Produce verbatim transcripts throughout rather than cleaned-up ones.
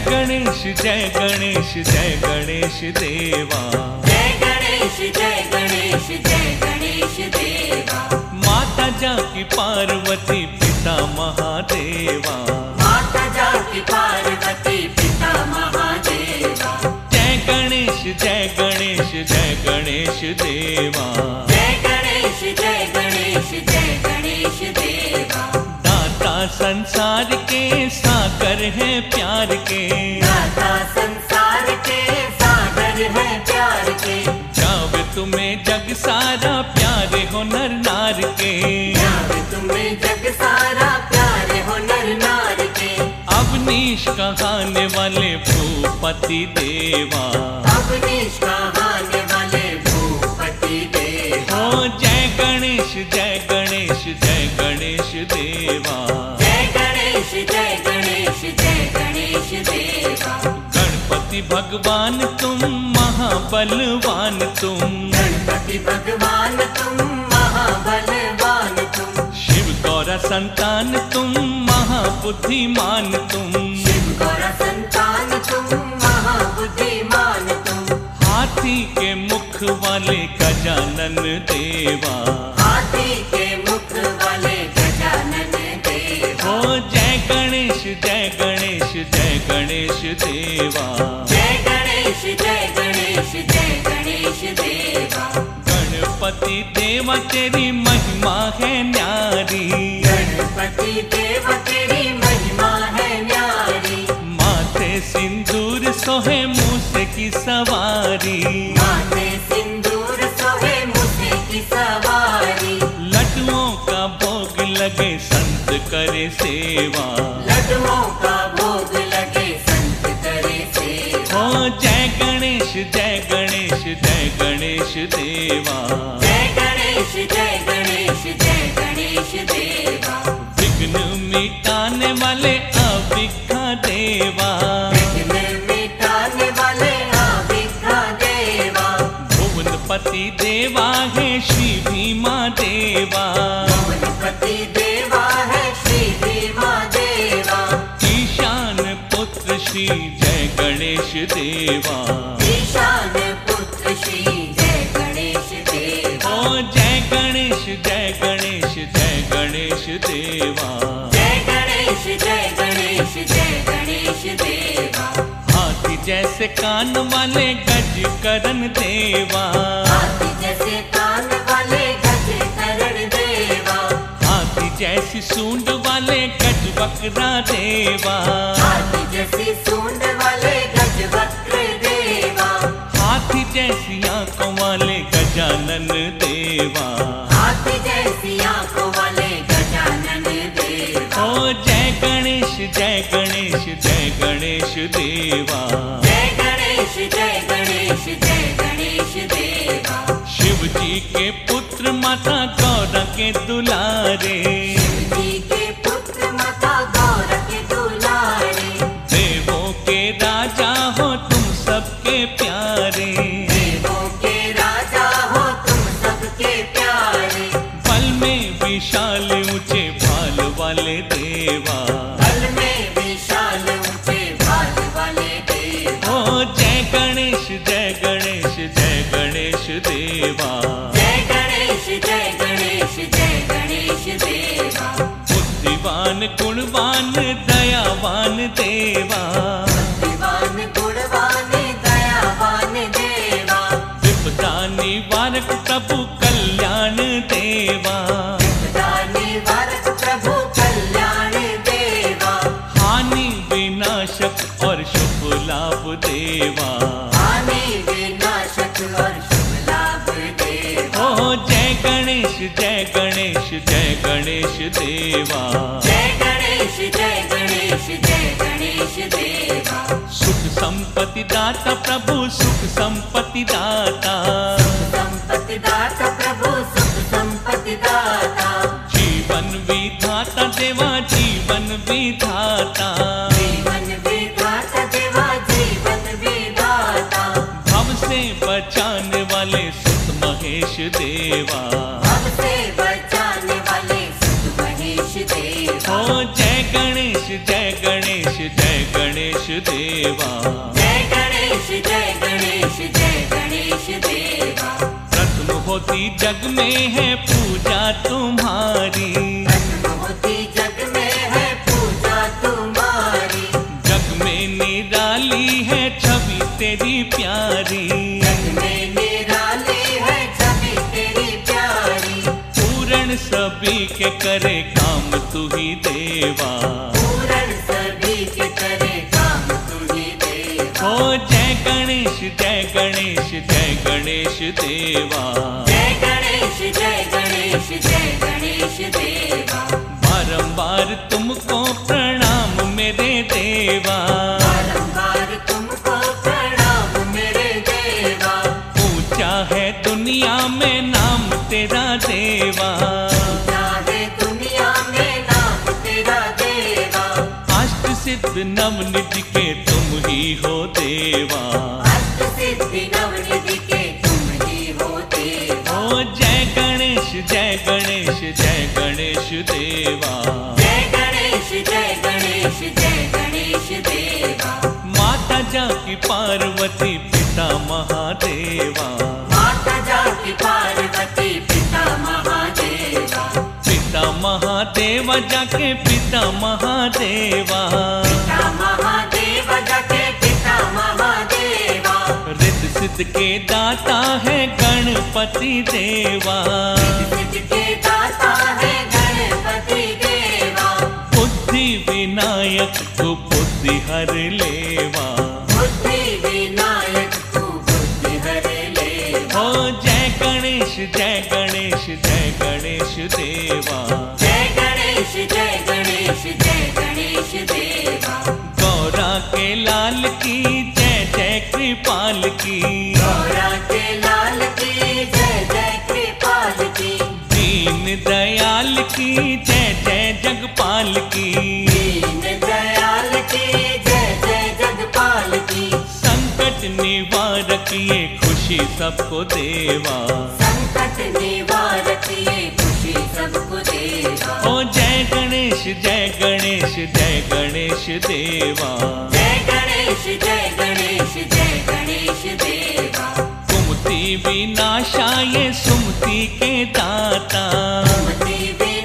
गणेश जय गणेश जय गणेश देवा। जय गणेश जय गणेश जय गणेश देवा। माता जाकी पार्वती पिता महादेवा। माता जाकी पार्वती पिता महादेवा। जय गणेश जय गणेश जय गणेश देवा। जय गणेश जय गणेश जय गणेश देवा। दाता संसार के सागर है प्यार के। दाता संसार के सागर है प्यार के। जावे तुम्हें जग सारा प्यारे हो नर नार के। जावे तुम्हें जग सारा प्यारे हो नर नार के। अवनीश कहाने वाले भूपति देवा। अवनीश कहाने वाले भूपति देवा। हो जय गणेश जय गणेश जय गणेश देवा। जय गणेश जय गणेश जय गणेश देवा। गणपति भगवान तुम महाबलवान तुम। गणपति भगवान तुम महाबलवान तुम। शिव गौरा संतान तुम महाबुद्धिमान तुम। शिव गौरा संतान तुम महाबुद्धिमान तुम। हाथी के मुख वाले गजानन देवा। हाथी के मुख वाले गजानन देवा। हो जय गणेश जय गणेश जय गणेश देवा। जय गणेश जय गणेश जय गणेश देवा। गणपति देवा तेरी महिमा है न्यारी। गणपति देवा तेरी महिमा है न्यारी। माथे सिंदूर सोहे मूसे की सवारी। माथे सिंदूर सोहे मूसे की सवारी। लड्डुओं का भोग लगे संत करे सेवा। लड्डुओं का भोग लगे संत करे सेवा। हो जय गणेश जय गणेश जय गणेश देवा। जय गणेश जय गणेश जय गणेश देवा। विघ्न मिटाने वाले अविघ्न देवा। विघ्न मिटाने वाले अविघ्न देवा। भुवनपति देवा है श्री भीमा देवा। भुवनपति देवा है श्री भीमा देवा। ईशान पुत्र श्री जय गणेश देवा। ईशान पुत्र श्री जय गणेश देवा। ओ जय गणेश जय गणेश जय गणेश देवा। जय गणेश जय गणेश जय गणेश देवा। हाथी जैसे कान वाले गज करण देवा। हाथी जैसे कान वाले गज करण देवा। हाथी जैसी सूंड वाले गज बकरा देवा। हाथी जैसी सूंड वाले गज वक्र देवा। हाथी जैसी आंखों वाले गजानन देवा। हाथी जैसी आंखों वाले गजानन देवा। ओ जय गणेश जय गणेश जय गणेश देवा। जय गणेश जय गणेश जय गणेश देवा। शिव जी के पुत्र माता गौरा के दुलारे। शिव जी के पुत्र माता गौरा के दुलारे। देवों के राजा हो तुम सबके प्यारे। देवों के राजा हो तुम सबके प्यारे। पल में विशाल ऊंचे भाल वाले देवा। बल में विशाल ऊंचे भाल वाले देवा। ओ जय गणेश जय गणेश जय गणेश देवा। जय गणेश जय गणेश जय गणेश देवा। बुद्धिवान गुणवान दयावान देवा। बुद्धिवान गुणवान दयावान देवा। विपदा निवारक प्रभु कल्याण देवा। विपदा निवारक प्रभु कल्याण देवा। हानि विनाशक और शुभ लाभ देवा। हानि विनाशक और शुभ लाभ देवा। ओ जय गणेश जय गणेश जय गणेश देवा। जय गणेश जय गणेश जय गणेश देवा। सुख संपत्ति दाता प्रभु सुख संपत्ति दाता। संपत्ति दाता प्रभु सुख संपत्ति दाता। जीवन विधाता देवा जीवन विधाता। जीवन विधाता देवा जीवन विधाता। भव से बचाने वाले सुत महेश देवा। भव से बचाने वाले सुत महेश देवा। ओ जय गणेश जय गणेश जय गणेश देवा। जय गणेश जय गणेश जय गणेश देवा। प्रथम होती जग में है पूजा तुम्हारी, प्रथम होती जग में है पूजा तुम्हारी। जग में निराली है छवि तेरी प्यारी, जग में निराली है छवि तेरी प्यारी। पूर्ण सभी के करे काम तू ही देवा। पूर्ण सभी के करे काम तू ही देवा। ओ जय गणेश जय गणेश जय गणेश देवा। जय गणेश जय गणेश जय गणेश देवा। बारंबार तुमको प्रणाम मेरे देवा, बारंबार तुमको प्रणाम मेरे देवा। ऊंचा है दुनिया में नाम तेरा देवा। चाहे दुनिया में नाम तेरा देवा। अष्ट सिद्ध नवनिधि के तुम ही हो देवा। अष्ट सिद्धि नवनिधि के तुम ही हो देवा। ओ जय गणेश जय गणेश जय गणेश देवा। जय गणेश जय गणेश जय गणेश देवा। माता जाकी पार्वती पिता महादेवा, माता जाकी पार्वती पिता महादेवा। पिता महादेवा जाके पिता महादेवा। पिता महादेवा जाके पिता महादेवा। रिद्ध सिद्ध के दाता है गणपति देवा। सिद्ध के दाता है गणपति देवा। बुद्धि विनायक तू बुद्धि हर लेवा। बुद्धि विनायक तू बुद्धि हर लेवा। ओ जय गणेश जय गणेश जय गणेश देवा। जय गणेश जय गणेश जय गणेश देवा। गौरा के लाल की जय जय कृपाल की, गौरा के लाल की जय जय कृपाल की। दीन दयाल की जय जय जगपाल की, दीन दयाल की जय जय जगपाल की। संकट निवारक ये खुशी सबको देवा। संकट निवारक ये खुशी सबको देवा। ओ जय गणेश जय गणेश जय गणेश देवा। जय गणेश जय गणेश जय गणेश देवा। कुमति विनाशाय सुमति के दाता, सुमति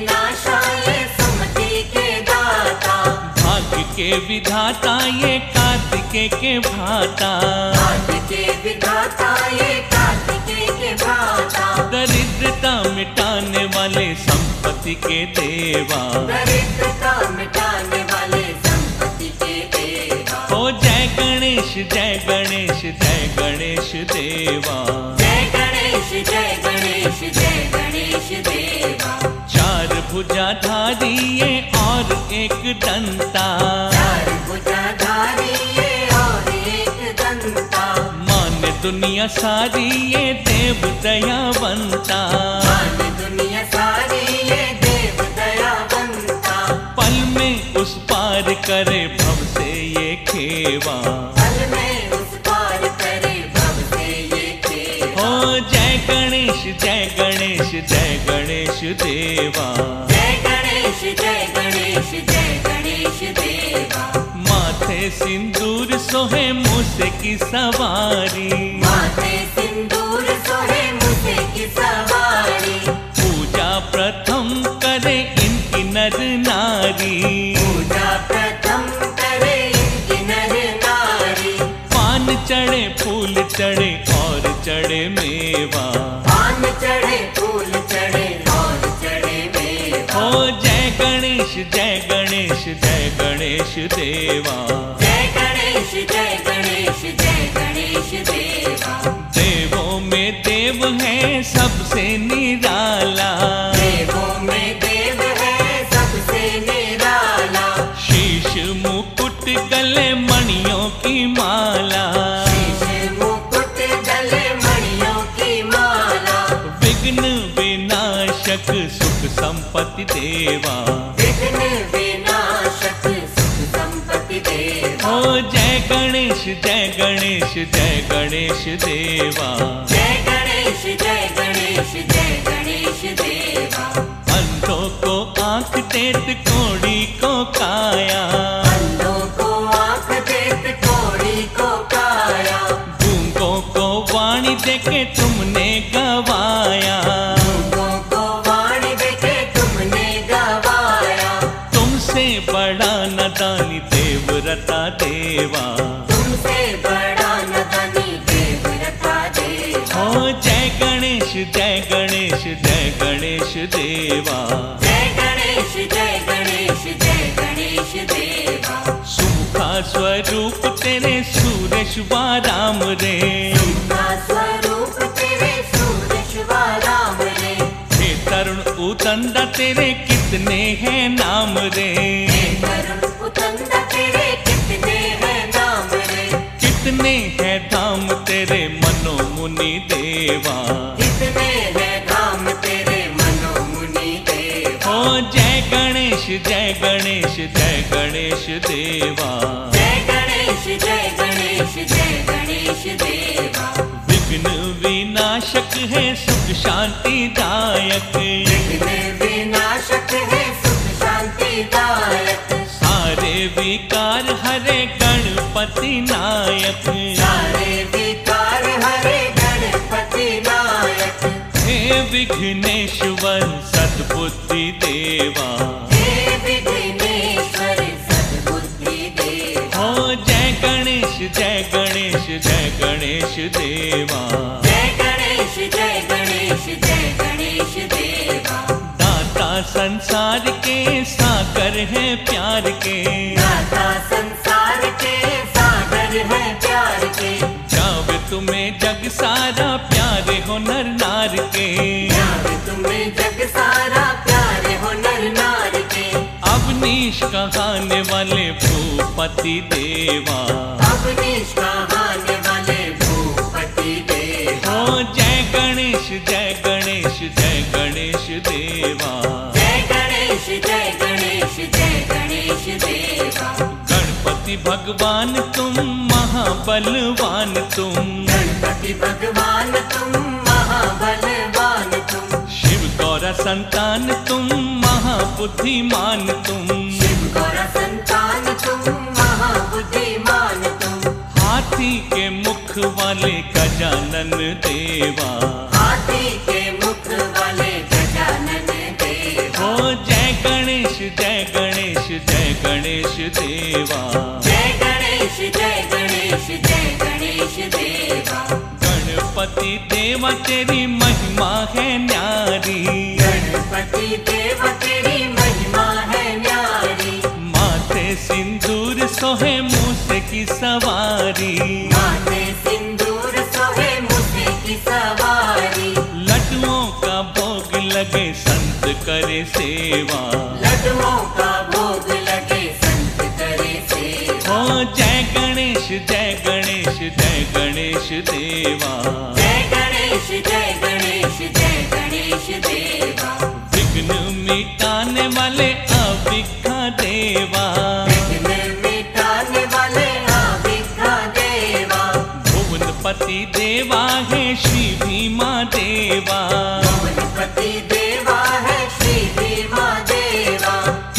विनाशाय सुमति के दाता। भाग्य के विधाता ये कार्तिकेय के भाता। भाग्य के विधाता ये कार्तिकेय के भाता। दरिद्रता मिटाने वाले संपत्ति के देवा। दरिद्रता मिटाने वाले संपत्ति के देवा। ओ जय गणेश जय गणेश जय गणेश देवा। जय गणेश जय गणेश जय गणेश देवा। चार भुजाधारी ये और एक दंता, चार भुजाधारी ये और एक दंता। मान दुनिया सारी ये देव दयावंता। मान दुनिया सारी ये देव दयावंता। पल में उस पार करे भव से ये खेवा। पल में उस पार करे भव से ये खेवा। ओ जय गणेश जय गणेश जय गणेश देवा। जय गणेश जय गणेश जय गणेश देवा। माथे सिंदूर सोहे मूसे की सवारी, माथे सिंदूर सोहे मूसे की सवारी। पूजा प्रथम करे इनकी नर नारी। पूजा प्रथम करे इनकी नर नारी। पान चढ़े फूल चढ़े और चढ़े मेवा। पान चढ़े फूल चढ़े और चढ़े मेवा। ओ जय गणेश जय गणेश जय गणेश देवा। जय गणेश जय गणेश जय गणेश देवा। देवों में देव है सबसे निराला, देवों में देव है सबसे निराला। शीश मुकुट गले मणियों की माला। शीश मुकुट गले मणियों की माला। विघ्न विनाशक सुख संपत्ति देवा। विघ्न विनाशक सुख संपत्ति देवा। ओ जय गणेश जय गणेश जय गणेश देवा। जय गणेश जय गणेश जय गणेश देवा। अंधों को आंख देत कोड़ी को काया, अंधों को आँख देत देके तुमने गवाया, लोगों को वाणी देके तुमने गवाया। तुमसे बड़ा नदानी देवरता देवा, तुमसे बड़ा नदानी देवरता देवा। ओ जय गणेश जय गणेश जय गणेश देवा, जय गणेश जय गणेश जय गणेश देवा। सुखा स्वरूप तेरे सूरज व राम रे, सुखा स्वरूप तेरे सूरज व राम रे। हे तरुण उतंदा तेरे कितने हैं नाम रे, हे तरुण उतंदा तेरे कितने हैं नाम रे। कितने हैं धाम तेरे मनो मुनि देवा, कितने हैं धाम तेरे मनो मुनि देवा। ओ जय गणेश जय गणेश जय गणेश देवा, जय गणेश जय गणेश जय गणेश देवा। विघ्न विनाशक है सुख शांति दायक, विघ्न विनाशक है सुख शांति दायक। सारे विकार हरे गणपति नायक, सारे विकार हरे गणपति नायक। हे विघ्नेश्वर सद्बुद्धि देवा, हे विघ्नेश्वर सद्बुद्धि देवा। ओ जय गणेश जय गणेश जय गणेश देवा, जय गणेश जय गणेश जय गणेश देवा। दाता संसार के सागर है प्यार के, दाता संसार के सागर है प्यार के। जावे तुम्हें जग सारा प्यारे हो नर नार के, जावे तुम्हें जग सारा प्यारे हो नर नार के। अवनीश कहाने वाले भूपति देवा, अवनीश कहाने वाले भूपति देवा। ओ जय गणेश जय गणेश जय गणेश देवा, जय गणेश जय गणेश जय गणेश देवा। गणपति भगवान तुम महाबलवान तुम, गणपति भगवान तुम महाबलवान तुम। शिव गौरा संतान तुम महाबुद्धिमान तुम, शिव गौरा संतान तुम महाबुद्धिमान तुम। हाथी के मुख वाले गजानन देवा, हाथी के मुख वाले गजानन देवा। ओ जय गणेश जय गणेश जय गणेश देवा, जय गणेश जय गणेश जय गणेश देवा। गणपति देवा तेरी महिमा है न्यारी, गणपति देवा तेरी महिमा है न्यारी। माथे सिंदूर सोहे मूसे की सवारी, माथे सिंदूर सोहे मूसे की सवारी। लड्डुओं का भोग लगे संत करे सेवा, लड्डुओं का भोग लगे संत करे सेवा। ओ जय गणेश जय गणेश जय गणेश देवा, जय गणेश जय गणेश जय गणेश देवा। विघ्न मिटाने वाले अविघ्न देवा, विघ्न मिटाने वाले अविघ्न देवा। भुवनपति देवा है श्री भीमा देवा, भुवनपति देवा है श्री भीमा देवा।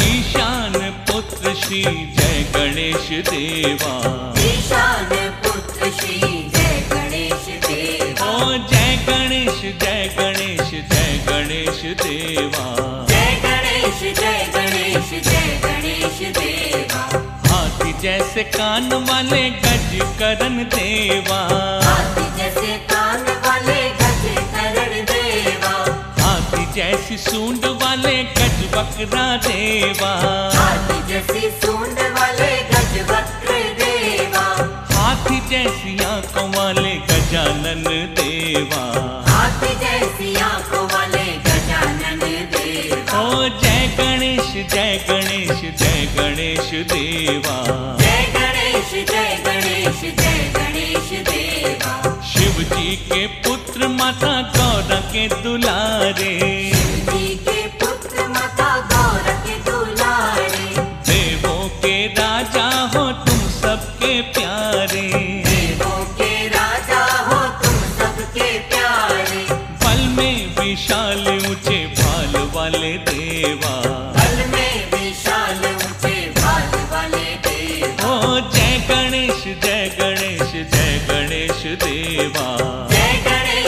ईशान पुत्र श्री जय गणेश देवा, ईशान पुत्र श्री जय गणेश देवा। ओ जय गणेश जय गणेश जय गणेश देवा, जय गणेश जय गणेश जय गणेश देवा। हाथी जैसे कान वाले गज करण देवा, हाथी जैसे कान वाले गज करण देवा। हाथी जैसी सूंड वाले गज बकरा देवा, हाथी जैसी सूंड वाले गज वक्र देवा। हाथी जैसी आंखों वाले गजानन देवा, हाथी जैसी आंखों वाले गजानन देवा। ओ जय गणेश जय गणेश जय गणेश देवा, जय गणेश जय गणेश जय गणेश देवा। शिव जी के पुत्र माता गौरा के दुलारे, शिव जी के पुत्र माता गौरा के दुलारे। देवों के राजा हो तुम सबके प्यारे, देवों के राजा हो तुम सबके प्यारे। पल में विशाल ऊंचे भाल वाले देवा, बल में विशाल ऊंचे भाल वाले देवा। ओ जय गणेश जय गणेश जय गणेश देवा, जय गणेश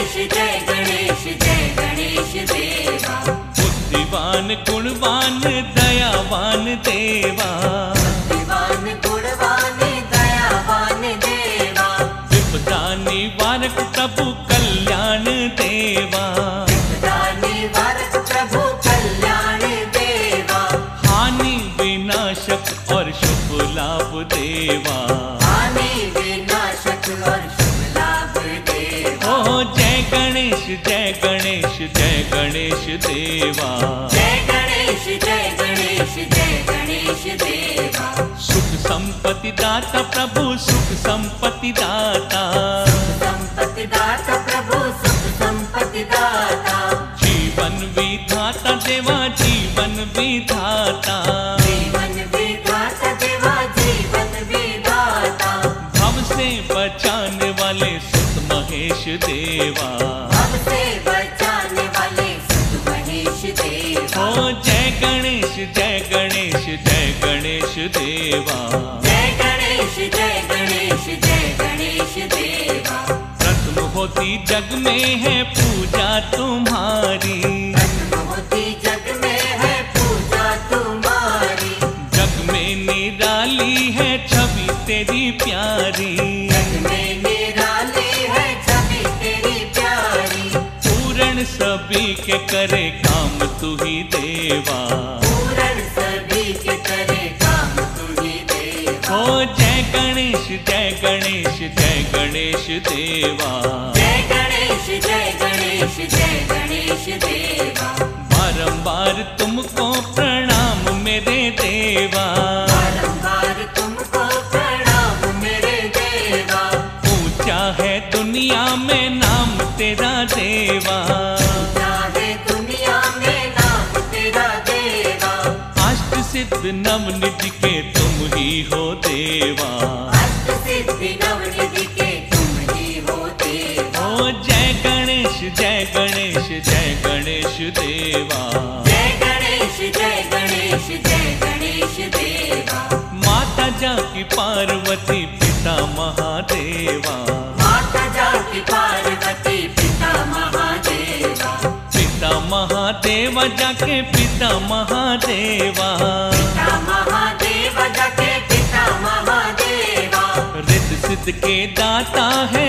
देवा, भक्तिवान गुणवान दयावान देवा, विपदा निवारक प्रभु कल्याण देवा, विपदा निवारक प्रभु कल्याण देवा, हानि विनाशक और शुभ लाभ देवा, हानि विनाशक और शुभ लाभ देवा। ओ जय गणेश जय गणेश जय गणेश देवा, जय गणेश जय गणेश जय गणेश देवा, सुख संपत्ति दाता प्रभु सुख संपत्ति दाता, संपत्ति दाता प्रभु सुख संपत्ति दाता, जीवन विधाता देवा जीवन विधाता, जीवन विधाता देवा जीवन विधाता, भव से बचाने वाले सुत महेश देवा, हमसे बचाने वाले सुत महेश देवा। ओ जय गणेश जय गणेश जय गणेश देवा, जय गणेश जय गणेश जय गणेश देवा, प्रथम होती जग में है पूजा तुम्हारी, प्रथम होती जग में है पूजा तुम्हारी, जग में निराली है छवि तेरी प्यारी, जग में निराली है छवि तेरी प्यारी, पूर्ण सभी के करे काम तू ही देवा, पूर्ण सभी के करे काम तू ही देवा। ओ जय गणेश जय गणेश जय गणेश देवा, जय गणेश जय गणेश जय गणेश देवा, बारंबार तुमको प्रणाम मेरे देवा, बारंबार तुमको प्रणाम मेरे देवा, ऊंचा है दुनिया में नाम तेरा देवा, चाहे दुनिया में नाम तेरा देवा, अष्ट सिद्ध नवनिधि के तुम ही हो देवा, अष्ट सिद्धि नवनिधि के तुम ही हो देवा। ओ जय गणेश जय गणेश जय गणेश देवा, जय गणेश जय गणेश जय गणेश देवा, माता जाकी पार्वती पिता महादेवा, माता जाकी पार्वती पिता महादेवा, पिता महादेवा जाके पिता महादेवा, पिता महादेवा जाके पिता महादेवा, रिद्ध सिद्ध के दाता है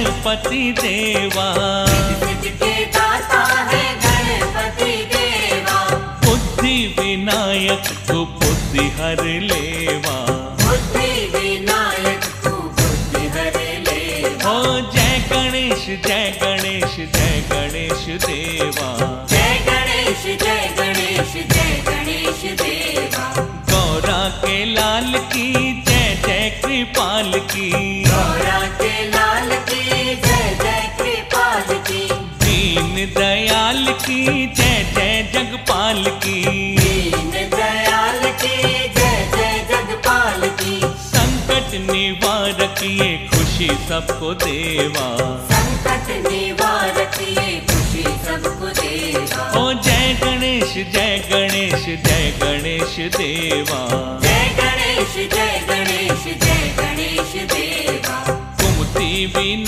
गणपति देवा, सिद्ध के दाता है गणपति देवा, बुद्धि विनायक तू बुद्धि हर लेवा, बुद्धि विनायक तू बुद्धि हर लेवा। ओ जय गणेश जय गणेश जय गणेश देवा, जय गणेश जय गणेश जय गणेश देवा, गौरा के लाल की जय जय कृपाल की, गौरा के लाल की जय जय कृपाल की, दीन दयाल की जय जय जगपाल की, दीन दयाल की जय जय जगपाल की, संकट निवारक ये खुशी सबको देवा, संकट निवारक ये खुशी सबको देवा। ओ जय गणेश जय गणेश जय गणेश देवा, जय गणेश जय गणेश जय गणेश देवा, कुमति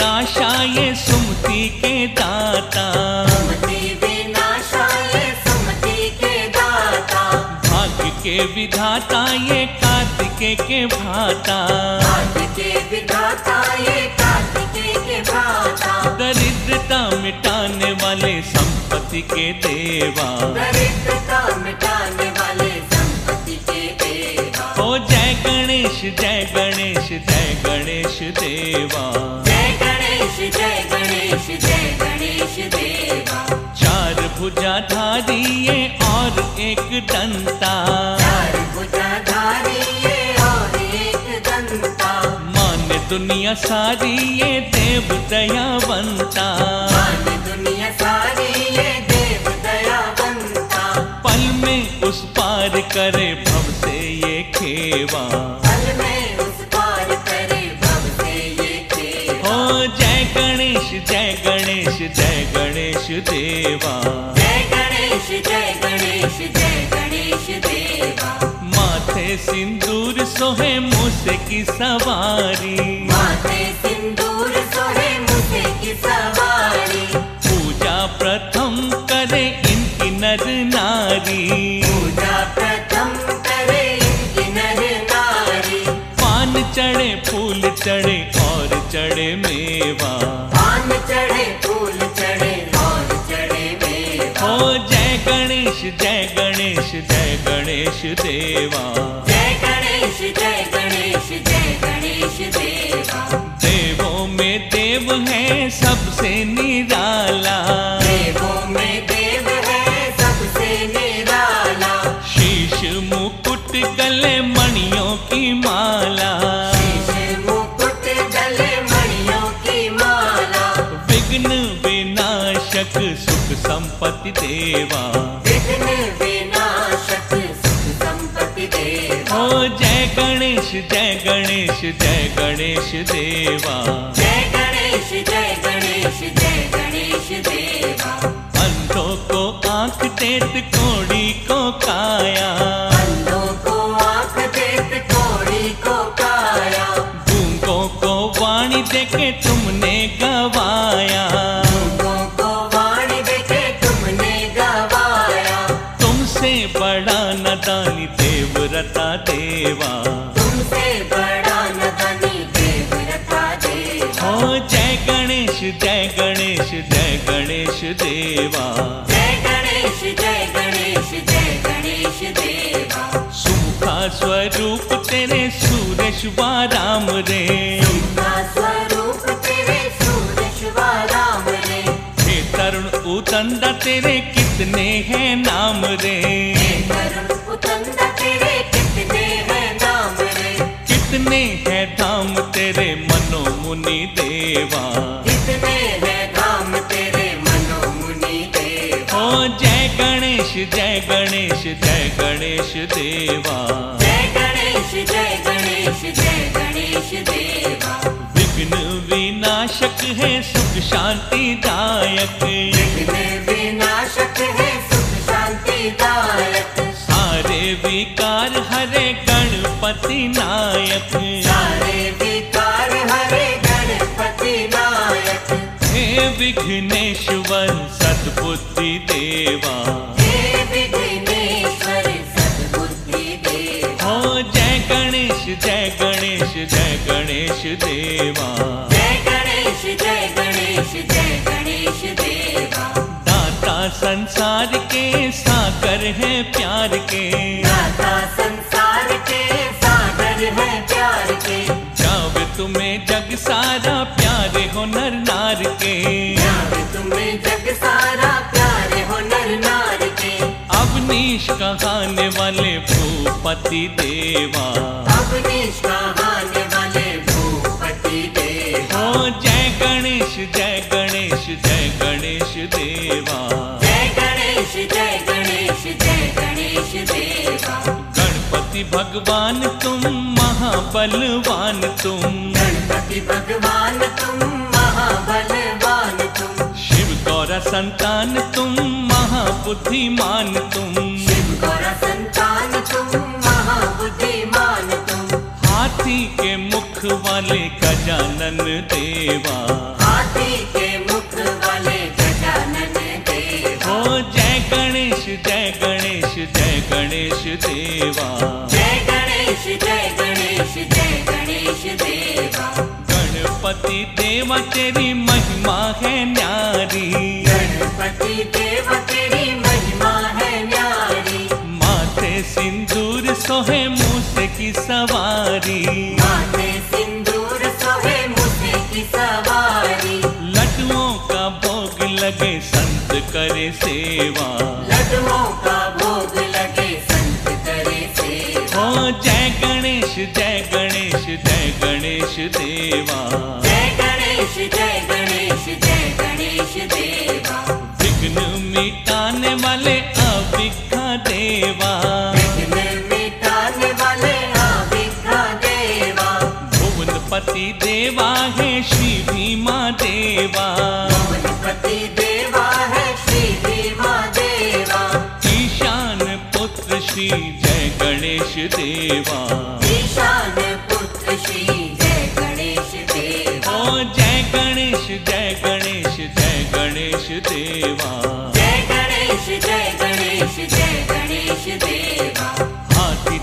विनाशाय सुमति के दाता, सुमति विनाशाय सुमति के दाता, भाग्य के विधाता ये कार्तिकेय के भाता, भाग्य के विधाता ये कार्तिकेय के भाता, दरिद्रता मिटाने वाले संपत्ति के देवा, दरिद्रता मिटाने वाले संपत्ति के देवा। ओ जय गणेश जय गणेश जय गणेश देवा, जय गणेश जय गणेश जय गणेश देवा, चार भुजाधारी ये और एक दंता, चार भुजाधारी ये और एक दंता, मान दुनिया सारी ये देव दयावंता, मान दुनिया सारी ये देव दयावंता, पल में उस पार करे भव से ये खेवा, पल में उस पार करे भव से ये खेवा। ओ जय गणेश जय गणेश जय गणेश देवा, जय गणेश जय गणेश जय गणेश देवा, माथे सिंदूर सोहे मूसे की सवारी, माथे सिंदूर सोहे मूसे की सवारी, पूजा प्रथम करे इनकी नर नारी, पूजा प्रथम करे चढ़े फूल चढ़े और चढ़े मेवा, पान चढ़े फूल चढ़े और चढ़े मेवा। ओ जय गणेश जय गणेश जय गणेश देवा, जय गणेश जय गणेश जय गणेश देवा। देवों में देव है सबसे निराला, देवों में देव है सबसे निराला। शीश मुकुट गले मणियों की माला, शीश मुकुट गले मणियों की माला। विघ्न विनाशक सुख संपत्ति देवा, विघ्न विनाशक सुख संपत्ति देवा। ओ जय गणेश जय गणेश जय गणेश देवा, जय गणेश जय गणेश जय गणेश देवा। अंधों को आंख देत कोड़ी को काया, अंधों को आँख देत कोढ़ी को काया। गूंगों को वाणी देके तुमने गवाया, गूंगों को वाणी देके तुमने गवाया। तुमसे बड़ा नदानी देवरता देवा, तुमसे बड़ा नदानी देवरता देवा। ओ जय गणेश जय गणेश जय गणेश देवा, जय गणेश जय गणेश जय गणेश देवा। सुमुखा स्वरूप तेरे सूरज व राम रे, तुमका स्वरूप तेरे सूरज व राम रे। हे तरुण उतंदा तेरे कितने हैं नाम रे, हे तरुण उतंदा तेरे कितने हैं नाम रे। कितने हैं धाम तेरे मनो मुनि देवा, कितने हैं धाम तेरे मनो मुनि देवा। ओ जय गणेश जय गणेश जय गणेश देवा, जय गणेश जय गणेश जय गणेश देवा। विघ्न विनाशक है सुख शांति दायक, विघ्न विनाशक है सुख शांति दायक। सारे विकार हरे गणपति नायक, सारे विकार हरे गणपति नायक। हे विघ्नेश्वर सद्बुद्धि देवा, हे विघ्नेश्वर सद्बुद्धि देवा। ओ जय गणेश जय गणेश जय गणेश देवा, जय गणेश जय गणेश जय गणेश देवा। दाता संसार के सागर है प्यार के, दाता संसार के सागर है प्यार के। जावे तुम्हें जग सारा प्यारे हो नर नार के, जावे तुम्हें जग सारा प्यारे हो नर नार के। अवनीश कहाने वाले भूपति देवा, अवनीश कहाने वाले भूपति देवा। ओ जय गणेश जय गणेश जय गणेश देवा, जय गणेश जय गणेश जय गणेश देवा। गणपति भगवान तुम महाबलवान तुम, गणपति भगवान तुम महाबलवान तुम। शिव गौरा संतान तुम महाबुद्धिमान तुम, शिव गौरा संतान तुम महाबुद्धिमान तुम। हाथी के मुख वाले गजानन देवा, हाथी के मुख वाले गजानन देवा। ओ जय गणेश जय गणेश जय गणेश देवा, जय गणेश जय गणेश जय गणेश देवा। गणपति देवा तेरी महिमा है न्यारी, गणपति देवा तेरी महिमा है न्यारी। माथे सिंदूर सोहे मूसे की सवारी, माथे सिंदूर सोहे मूसे की सवारी। लड्डुओं का भोग लगे संत करे सेवा, लड्डुओं का भोग लगे संत करे सेवा। ओ जय गणेश जय गणेश जय गणेश देवा, जय गणेश जय गणेश जय गणेश देवा। विघ्न मिटाने वाले अविघ्न देवा, विघ्न मिटाने वाले अविघ्न देवा। भुवनपति देवा है श्री भीमा देवा, भुवनपति देवा है श्री भीमा देवा। ईशान पुत्र श्री जय गणेश देवा, ईशान पुत्र श्री जय गणेश देवा। ओ जय गणेश जय गणेश जय गणेश देवा, जय गणेश जय गणेश जय गणेश देवा। हाथी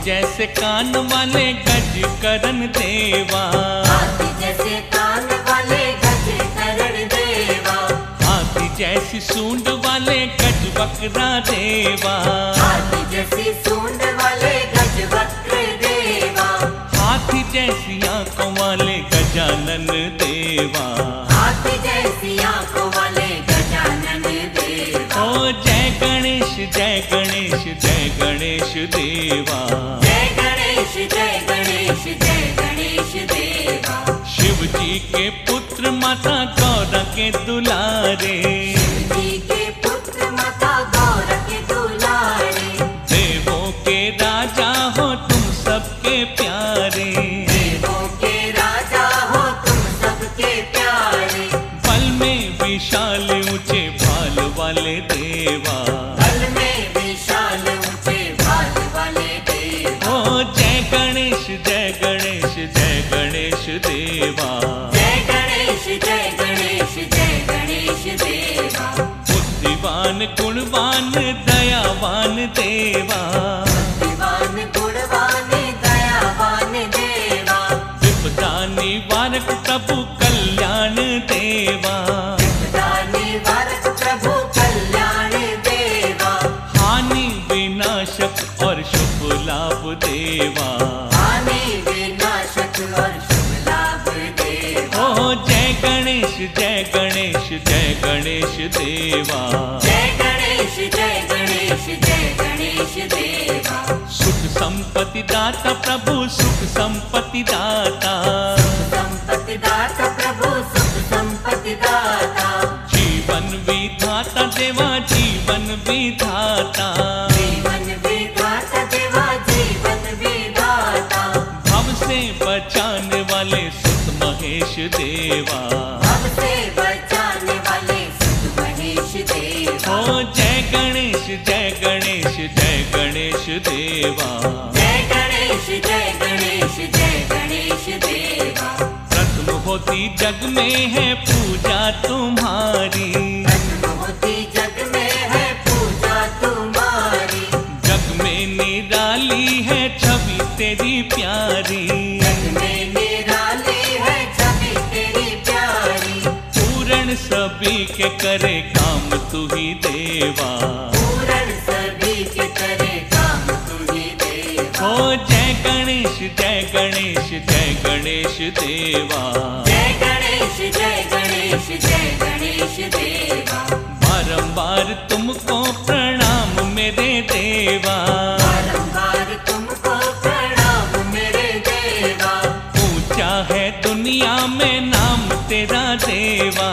जैसे कान वाले गज करण देवा, हाथी जैसे कान वाले गज करण देवा, हाथी जैसी सूंड वाले गज वक्रा देवा, हाथी जैसी सूंड वाले गज वक्र देवा, हाथी जैसी आंखों वाले गजानन देवा। हाथी जैसी आंखों वाले गजानन देवा। ओ जय गणेश जय गणेश जय गणेश देवा, जय गणेश जय गणेश जय गणेश देवा। शिव जी के पुत्र माता गौरा के दुलारे, शिव जी के पुत्र माता गौरा के दुलारे, देवों के राजा हो तुम सबके प्यारे, देवों के राजा हो तुम सबके प्यारे, बल में विशाल ऊंचे भाल वाले देवा। बल में विशाल ऊंचे भाल वाले देवा। ओ जय गणेश जय गणेश जय गणेश देवा, जय गणेश जय गणेश जय गणेश देवा। बुद्धिवान गुणवान दयावान देवा, बुद्धिवान गुणवान दयावान देवा, विपदा निवारक प्रभु कल्याण देवा, विपदा निवारक प्रभु कल्याण देवा, हानि विनाशक और शुभ लाभ देवा। हानि विनाशक और शुभ लाभ देवा। ओ जय गणेश जय गणेश जय गणेश देवा, जय गणेश जय गणेश जय गणेश देवा। सुख संपत्ति दाता प्रभु सुख संपत्ति दाता, संपत्ति दाता प्रभु सुख संपत्ति दाता, जीवन विधाता देवा जीवन विधाता, जीवन विधाता देवा जीवन विधाता, भव से बचाने वाले सुत महेश देवा। हमसे बचाने वाले सुत महेश देवा। ओ जय गणेश जय गणेश जय गणेश देवा, जय गणेश जय गणेश जय गणेश देवा। प्रथम होती जग में है पूजा तुम्हारी, प्रथम होती जग में है पूजा तुम्हारी, जग में निराली है छवि तेरी प्यारी, जग में निराली है छवि तेरी प्यारी, पूर्ण सभी के करे काम तू ही देवा। पूर्ण सभी के करे काम तू ही देवा। ओ जय गणेश जय गणेश जय गणेश देवा, जय गणेश जय गणेश जय गणेश देवा। बारंबार तुमको प्रणाम मेरे देवा, बारंबार तुमको प्रणाम मेरे देवा, ऊंचा है दुनिया में नाम तेरा देवा,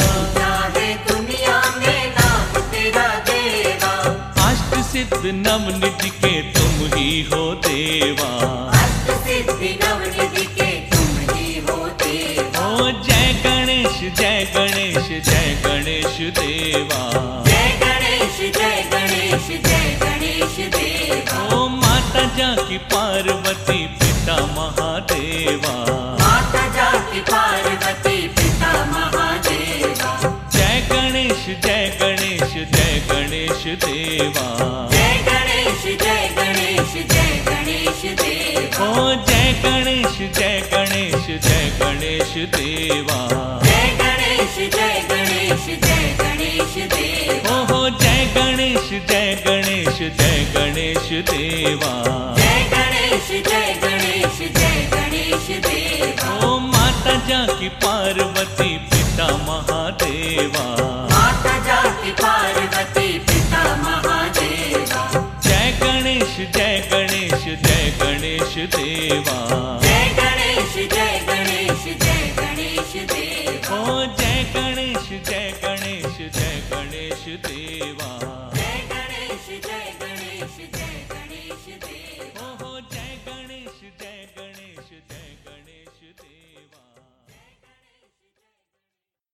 चाहे दुनिया में नाम तेरा देवा, अष्ट सिद्ध नव निधि के तुम ही हो देवा। अष्ट सिद्धि नवनिधि के तुम ही हो देवा। ओ जय गणेश जय गणेश जय गणेश देवा, जय गणेश जय गणेश जय गणेश देवा। ओ माता जाकी पार्वती पिता महादेवा, माता जाकी पार्वती पिता महादेवा, जय गणेश जय गणेश जय गणेश देवा, जय गणेश जय गणेश जय गणेश देवा, ओ जय गणेश जय गणेश जय गणेश देवा, जय गणेश जय गणेश जय गणेश देवा, ओ हो जय गणेश जय गणेश जय गणेश देवा, जय गणेश जय गणेश जय गणेश देवा, ओ माता जाकी पार्वती पिता महादेवा, माता जाकी पार्वती पिता महादेवा, जय गणेश जय गणेश जय गणेश देवा, जय गणेश जय गणेश जय गणेश देवा, ओ जय गणेश जय गणेश जय गणेश देवा।